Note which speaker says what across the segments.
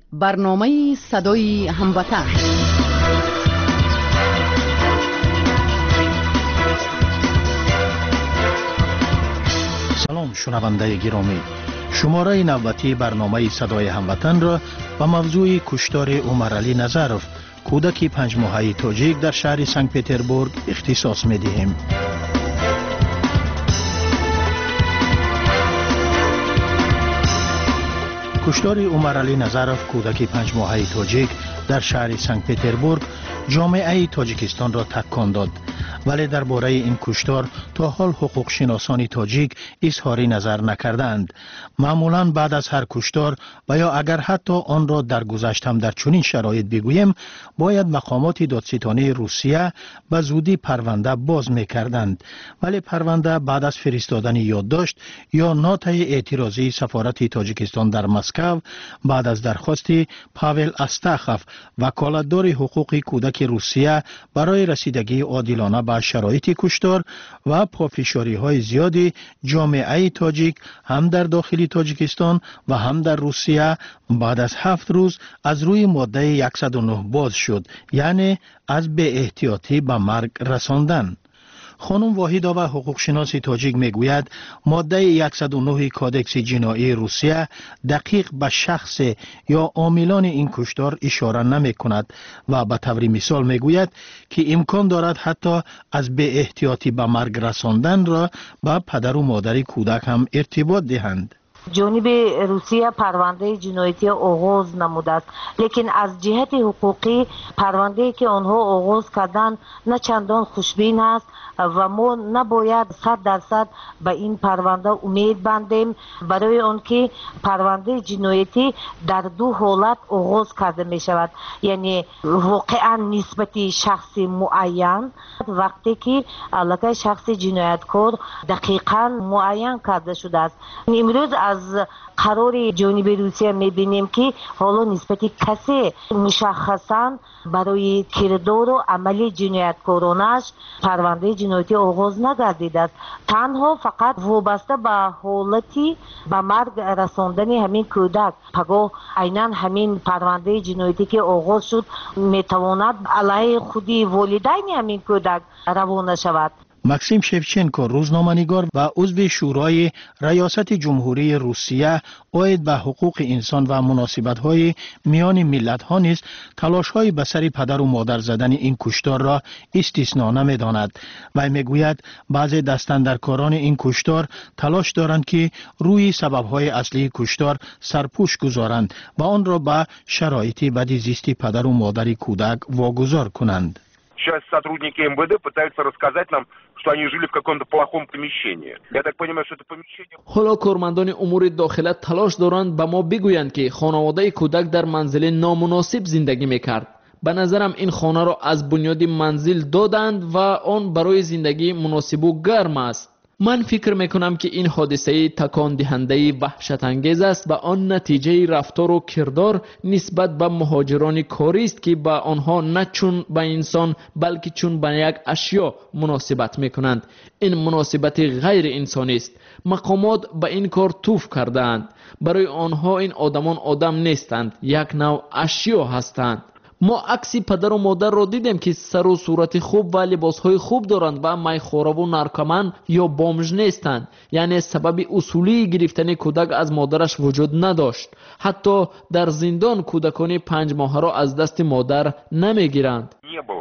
Speaker 1: برنامه صدای هموطن.
Speaker 2: سلام شنونده گرامی، شماره نوبتی برنامه صدای هموطن را با موضوع کشتار عمرعلی نظرов، کودک 5 ماهه تاجیک در شهر سنت پترزبورگ اختصاص می دهیم. کشتار عمرعلی نظرов، کودک 5 ماهه تاجیک در شهر سنت پترزبورگ جامعه تاجیکستان را تکان داد، ولی درباره این کشتار تا حال حقوق شناسان تاجیک اظهار نظر نکردند. معمولا بعد از هر کشتار و یا اگر حتی آن را در گذشته هم در چنین شرایط بگوییم، باید مقامات دادستانی روسیه به زودی پرونده باز میکردند، ولی پرونده بعد از فرستادن یادداشت یا نوت‌های اعتراضی سفارت تاجیکستان در مسکو بعد از درخواست پاول استاخوف، وکالتدار حقوق کودک روسیه برای رسیدگی عادلانه به شرایط کشتار و پافشاری های زیادی جامعه تاجیک هم در داخل تاجیکستان و هم در روسیه بعد از 7 روز از روی ماده 109 باز شد، یعنی از بی احتیاطی به مرگ رساندن. خانم واحدا و حقوق شناس تاجیک میگوید ماده 109 کودکس جنایی روسیه دقیق به شخص یا عاملان این کشتار اشاره نمی کند و به طور مثال میگوید که امکان دارد حتی از بی احتیاطی به مرگ رساندن را به پدر و مادر کودک هم ارتباط دهند.
Speaker 3: جانب روسیه پرونده جنایتی آغاز نموده است، لیکن از جهت حقوقی پرونده که آنها آغاز کردن نه چندان خوشبین است و ما نباید 100% به این پرونده امید بندیم، برای آنکه پرونده جنایتی در 2 حالت آغاز کرده می شود. یعنی واقعا نسبت شخص معین، وقتی که علاقه شخص جنایتکار دقیقا معین کرده شده است. امروز از قرار جانب روسیه میبینیم که حالا نسبت کسی مشخصا برای کردار و عمل جنایتکارانش پرونده جنایتی آغاز نگردیده است، تنها فقط وابسته به حالتی به مرگ رساندن همین کودک. پگاه عیناً همین پرونده جنایتی که آغاز شد میتواند علیه خودی والدین همین کودک روانه شود.
Speaker 2: ماکسیم شفچنکو، روزنامه‌نگار و عضو شورای ریاست جمهوری روسیه عاید به حقوق انسان و مناسبت‌های میان ملت‌ها نیز تلاش‌های به سر پدر و مادر زدن این کشتار را استثنا نمی‌داند و میگوید بعضی دستاندرکاران این کشتار تلاش دارند که روی سبب‌های اصلی کشتار سرپوش گذارند و آن را به شرایط بدزیستی پدر و مادر کودک واگذار کنند.
Speaker 4: Сейчас сотрудники МВД пытаются рассказать нам, что они жили в каком-то плохом помещении. Я так понимаю, что это помещение...
Speaker 5: حالا کارمندان امور داخله تلاش دارند به ما بگویند که خانواده کودک در منزل نامناسب زندگی میکرد. به نظرم این خانه را از بنیاد منزل دادند و آن برای زندگی مناسب و گرم است. من فکر میکنم که این حادثه تکان دهنده وحشت انگیز است و آن نتیجه رفتار و کردار نسبت به مهاجران کاری است که به آنها نه چون به انسان بلکه چون به یک اشیا مناسبت میکنند. این مناسبت غیر انسانی است. مقامات به این کار توف کردند. برای آنها این آدمان آدم نیستند، یک نوع اشیا هستند. ما عکسی پدر و مادر را دیدیم که سر و صورت خوب و لباسهای خوب دارند و میخواره و نارکومن یا بامژ نیستند. یعنی سبب اصولی گرفتن کودک از مادرش وجود نداشت. حتی در زندان کودکان 5 ماهه را از دست مادر نمیگیرند.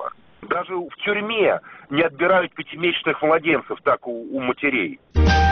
Speaker 4: Даже в тюрьме не отбирают 5-месячных младенцев так у матерей.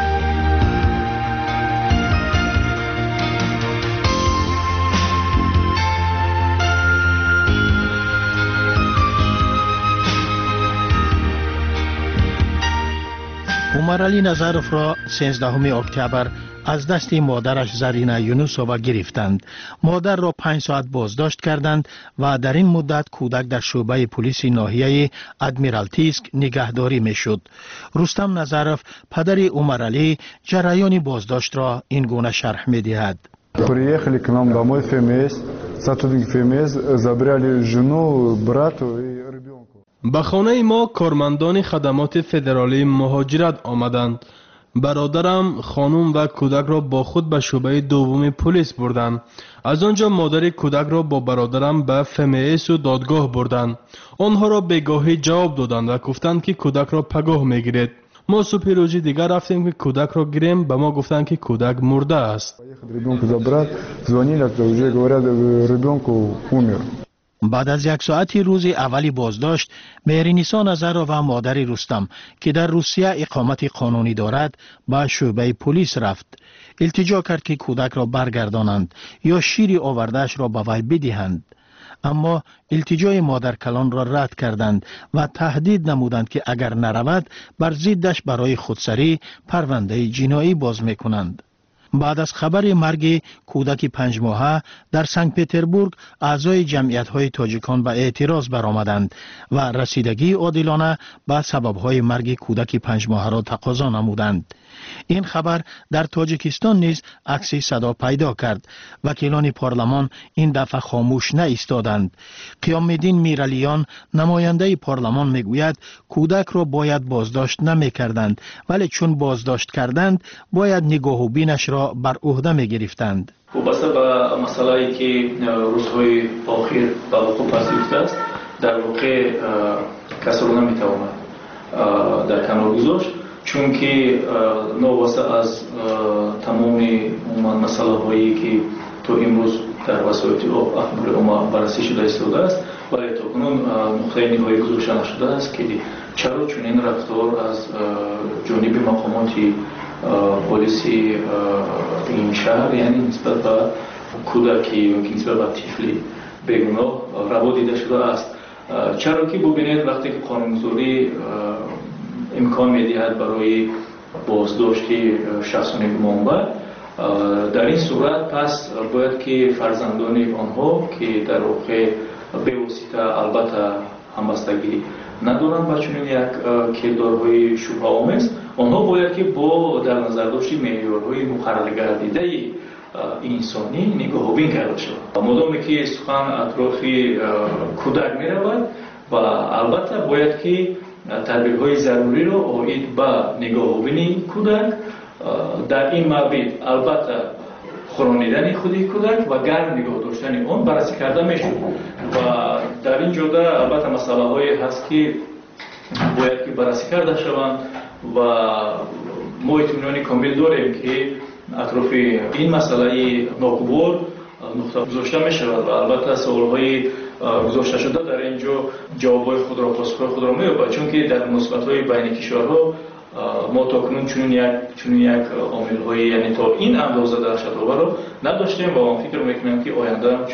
Speaker 2: عمرعلی نظرov را 13 اکتبر از دست مادرش زرینا یونوسووا گرفتند. مادر را 5 ساعت بازداشت کردند و در این مدت کودک در شعبه پلیس ناحیه ادمیرالتیسک نگهداری میشد. رستم نظرov، پدر عمرعلی، جریان بازداشت را این گونه شرح میدهد.
Speaker 6: Приехали к нам домой ФМС, сотрудники ФМС забрали жену, брату и ребенка.
Speaker 7: به خانه ما کارمندان خدمات فدرالی مهاجرت آمدند. برادرم خانم و کودک را با خود به شعبه دوم پلیس بردند. از آنجا مادر کودک را با برادرم به FMS و دادگاه بردند. آنها را بگاهی جواب دادند و گفتند که کودک را پگاه میگیرید. ما صبح روزی دیگر رفتیم که کودک را گیریم، به ما گفتند که کودک مرده است.
Speaker 2: بعد از یک ساعتی روز اولی بازداشت، مهرنیسا نظرov و مادر رستم که در روسیه اقامت قانونی دارد به شعبه پلیس رفت. التجا کرد که کودک را برگردانند یا شیر آوردهش را به وی بدهند. اما التجای مادر کلان را رد کردند و تهدید نمودند که اگر نرود بر ضدش برای خودسری پرونده جنایی باز میکنند. بعد از خبر مرگ کودک 5 ماهه در سنت پتربورگ، اعضای جمعیت‌های تاجیکان به اعتراض برآمدند و رسیدگی عادلانه به سبب‌های مرگ کودک 5 ماهه را تقاضا نمودند. این خبر در تاجیکستان نیز عکس صدا پیدا کرد. وکیلان پارلمان این دفعه خاموش نایستادند. قیام‌الدین میرعلیان، نماینده پارلمان، میگوید کودک را باید بازداشت نمی‌کردند، ولی چون بازداشت کردند باید نگاه و بینش را بر عهده می‌گرفتند.
Speaker 8: وابسته به مسئله‌ای که روزهای اخیر به وقوع پذیرفته است، در واقع کسی را نمی‌تواند در کنار گذاشت، چون که نواسته از تمام مسئله هایی که تو امروز در وسایل اخبار عمومی بررسی شده ایستاده است، ولی تاکنون نقطه نهایی گذاشته نشده است که چرا چنین رفتار از جانب مقامات پلیس این شهر، یعنی نسبت به کودکی یا نسبت به طفلی بیگناه روا دیده شده است. چرا که ببینید وقتی که قانونگذاری امکان می‌دهد برای بازداشت شخصانی گمانبر، در این صورت پس باید که فرزندان آنها که در واقع به واسطه البته همبستگی ندارند با چنین یک کردارهای شبه‌آمیز، آنها باید که با در نظر داشت معیارهای مقرر گردیده انسانی نگاه‌بین کرده شود. مادامی که سخن اطراف کودک می‌رود و البته باید که تدبیرهای ضروری را آید به نگاه‌بینی کودک در این مورد، البته خورانیدن خودی کودک و گرم نگاه داشتن آن بررسی کرده میشود و در این جهت البته مسئله هایی هست که باید که بررسی کرده شوند و ما اطمینان کامل داریم که اطراف این مسئله ناگوار نقطه گذاشته می شود و البته سوال‌های گذاشته شده در اینجا جواب‌های خود را، پاسخ‌های خود را می‌یابد، چون که در مناسبت‌های بین کشورها ما تاکنون چنین یک عامل‌های یعنی تا این اندازه دهشت‌آور را نداشتیم و من فکر می‌کنم که آینده هم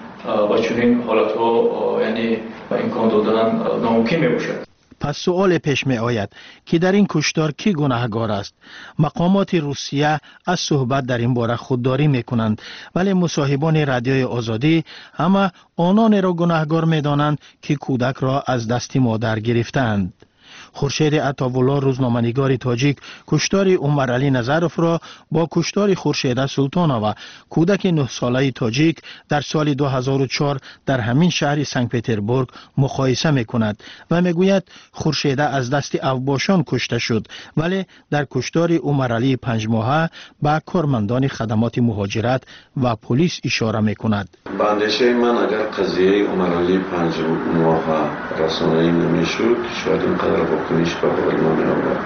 Speaker 8: چنین حالت‌ها یعنی امکان دادن ناممکن می‌باشد.
Speaker 2: پس سؤال پیش می آید که در این کشتار کی گناهگار است؟ مقامات روسیه از صحبت در این باره خودداری می کنند، ولی مصاحبان رادیوی آزادی همه آنان را گناهگار می دانند که کودک را از دست مادر گرفتند. خورشید عطاوالله، روزنامه‌نگار تاجیک، کشتار عمرعلی نظروف را با کشتار خورشیده سلطانووا، کودک 9 ساله تاجیک در سال 2004 در همین شهر سنت پتربورگ مقایسه می‌کند و میگوید خورشیده از دست اوباشان کشته شد، ولی در کشتار عمرعلی 5 ماهه به کارمندان خدمات مهاجرت و پلیس اشاره می‌کند.
Speaker 9: به اندیشه من اگر قضیه عمرعلی 5 ماهه رسانه‌ای نمی‌شد، شاید اینقدر واکنش به بار نمی‌آورد.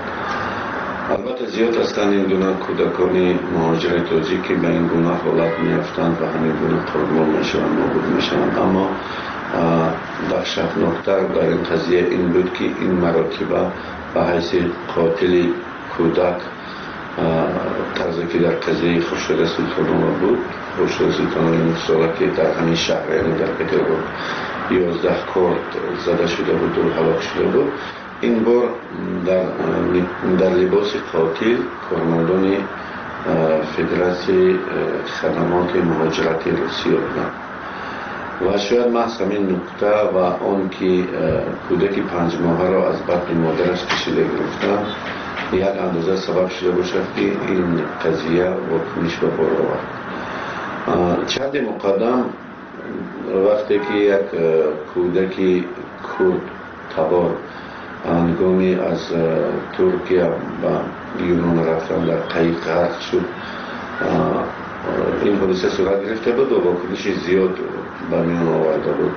Speaker 9: البته زیاد هستند این گونه کودکان مهاجر تاجیک که به این گونه حالت می‌افتند و همین گونه قربان می‌شوند، نابود می‌شوند. اما دهشتناکتر در این قضیه این بود که این مراتبه به حیث قاتل کودک طرزی که در قضیه خورشید سلطانووا بود، خورشید سلطانووا 9 ساله که در همین شهر یعنی در پتربورگ 11 کارت زده شده بود و هلاک شده بود، این بار در لباس قاتل کارمندان فدراسیون خدمات مهاجرت روسیه بودند و شاید محض همین نکته و آن که کودک 5 ماهه را از بطن مادرش کشیده گرفتند یک اندازه سبب شده باشد که این قضیه واکنش به بار آورد. چند مقدم وقتی که یک کودک کرد تبار هنگامی از ترکیه و یونان رفتن در قایق غرق شد. این حادثه صورت گرفته بود و واکنش زیاد به میان آورده بود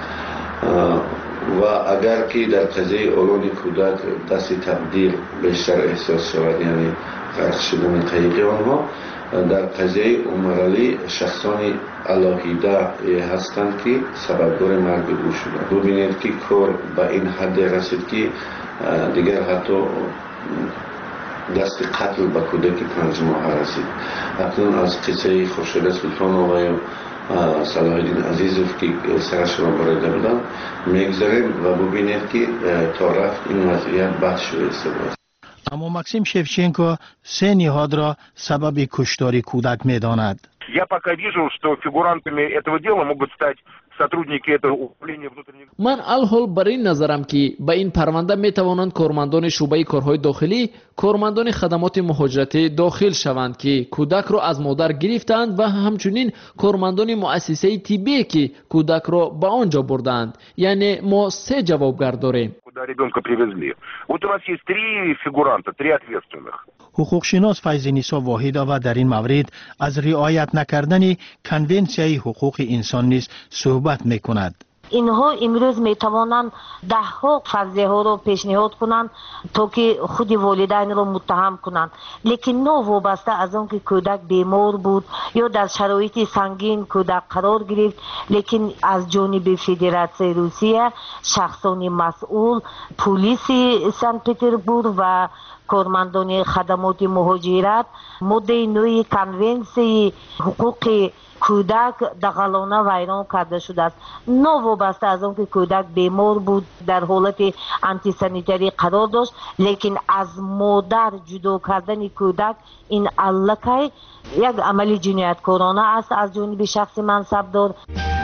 Speaker 9: و اگر که در قضیه اولاد کودک دست تقدیر بیشتر احساس شود، یعنی غرق شدن قایق آنها، در قضیه عمر علی شخصان علاهیده هستند که سببگار مرگ او شدند. ببینید که کار به این حد رسید که دیگر حتی دست قتل به کودک 5 ماهه رسید. اکنون از قصه خورشید سلطان آقای صلاح الدین عزیزوف که سرش را بریده بودن میگذاریم و ببینید که تا رفت این وضعیت بد شده است.
Speaker 2: اما ماکسیم شевченко 3 نهاد را سبب کشتار کودک می‌داند.
Speaker 4: Я пока вижу, что фигурантами этого дела могут стать сотрудники этого управления внутренних.
Speaker 5: من الحال بر این نظرم که به این پرونده می توانند کارمندان شعبه کارهای داخلی، کارمندان خدمات مهاجرتی داخل شوند که کودک را از مادر گرفتند و همچنین کارمندان مؤسسه طبی که کودک را به آنجا بردند. یعنی ما 3 جوابگر داریم.
Speaker 4: Куда ребенка привезли. Вот у нас есть 3 фигуранта, 3 ответственных.
Speaker 2: حقوقشناس فیض‌نیسا واحدова در این مورد از رعایت نکردن کنونسیای حقوق انسان نیز صحبت میکند.
Speaker 3: اینها امروز میتوانند 10 فرضیه ها رو پیشنهاد کنند تا که خود والدین رو متهم کنند، لیکن نه وابسته از اون که کودک بیمار بود یا در شرایط سنگین کودک قرار گرفت، لیکن از جانب فدراسیون روسیه شخصان مسئول، پلیس سن پتربورگ و کارمندان خدمات مهاجرت ماده 9 کنونسیون حقوق کودک دغلانه ویران کرده شده است. نوابسته از اون که کودک بیمار بود در حالت آنتی سانیتری قرار داشت، لیکن از مادر جدا کردن کودک این الکی یک عمل جنایتکارانه است از جانب شخص منصبدار.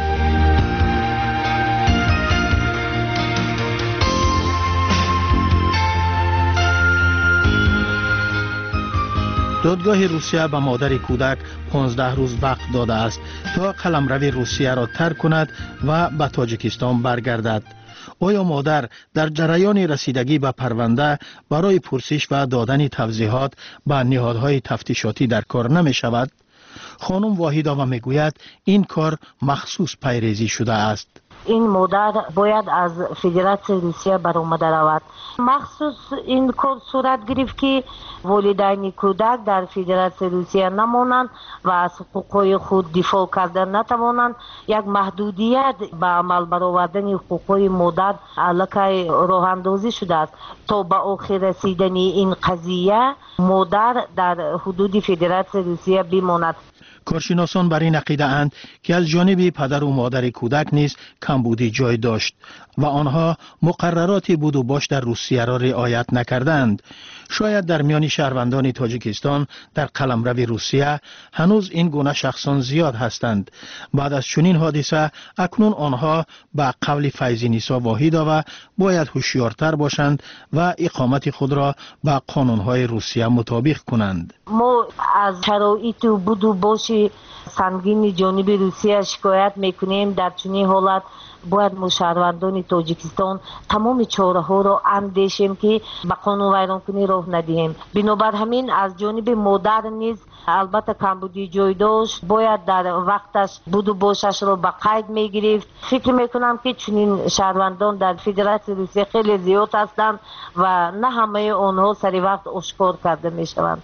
Speaker 2: دادگاه روسیه به مادر کودک 15 روز وقت داده است تا قلمرو روسیه را ترک کند و به تاجیکستان برگردد. آیا مادر در جریان رسیدگی به پرونده برای پرسش و دادن توضیحات به نهادهای تفتیشاتی در کار نمی شود؟ خانم واحدova میگوید این کار مخصوص پیریزی شده است.
Speaker 3: این مادر باید از فدراسیون روسیه برآمده رود. مخصوص این کار صورت گرفت که والدین کودک در فدراسیون روسیه نمانند و از حقوق خود دفاع کردن نتوانند. یک محدودیت به عمل برآوردن حقوق مادر الکی راه اندازی شده است تا به آخر رسیدن این قضیه مادر در حدود فدراسیون روسیه بماند.
Speaker 2: کارشناسان بر این عقیده اند که از جانب پدر و مادر کودک نیز کمبودی جای داشت و آنها مقررات بود و باش در روسیه را رعایت نکردند. شاید در میان شهروندان تاجیکستان در قلمرو روسیه هنوز این گونه شخصان زیاد هستند. بعد از چنین حادثه اکنون آنها به قول فیض‌نیسا واحدova باید هوشیارتر باشند و اقامت خود را به قانونهای روسیه مطابق کنند.
Speaker 3: ما از شرایط بود و باش سنگین جانب روسیه شکایت میکنیم. در چنین حالت باید ما شهروندان تاجیکستان تمام چاره ها را اندیشیم که به قانون ویرانکنی راه ندهیم. بنابر همین از جانب مادر نیز البته کمبودی جای داشت، باید در وقتش بود و باشش را به قید میگرفت. فکر میکنم که چنین شهروندان در فدراسیون روسیه خیلی زیاد هستند و نه همه آنها سری وقت آشکار کرده میشوند.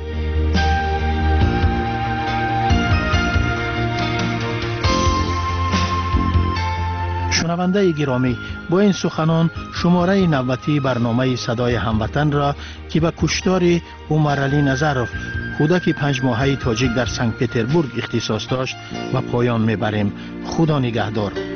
Speaker 2: شنونده گرامی، با این سخنان شماره 90 برنامه صدای هموطن را که به کشتار عمر علی نظروف کودک 5 ماهه تاجیک در سنت پتربورگ اختصاص داشت و پایان میبریم. خدا نگهدار.